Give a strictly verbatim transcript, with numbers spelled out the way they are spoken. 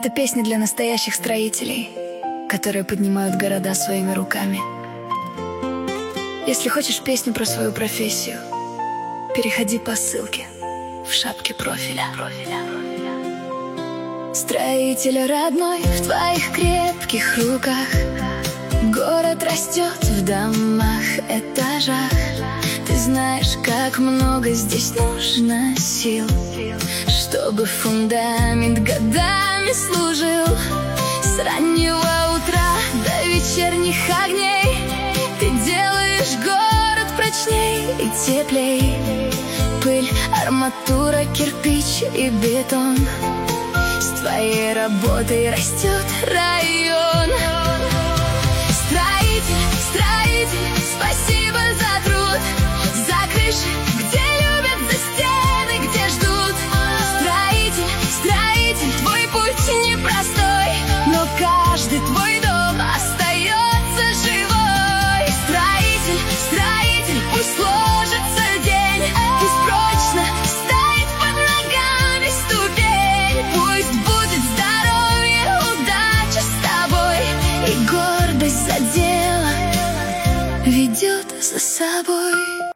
Это песня для настоящих строителей, которые поднимают города своими руками. Если хочешь песню про свою профессию, переходи по ссылке в шапке профиля. Строитель родной, в твоих крепких руках город растет в домах, этажах. Ты знаешь, как много здесь нужно сил, чтобы фундамент годами служил. С раннего утра до вечерних огней ты делаешь город прочней и теплей. Пыль, арматура, кирпич и бетон, с твоей работой растет район. Строитель, строитель, спасибо за труд, за крыши, где любят, за стены, где ждут. Строитель, строитель, твой путь непростой, но каждый твой дом остается живой. Строитель, строитель, пусть сложится день, пусть прочно стоит под ногами ступень. Пусть будет здоровье, удача с тобой, и гордость за дело ведет за собой.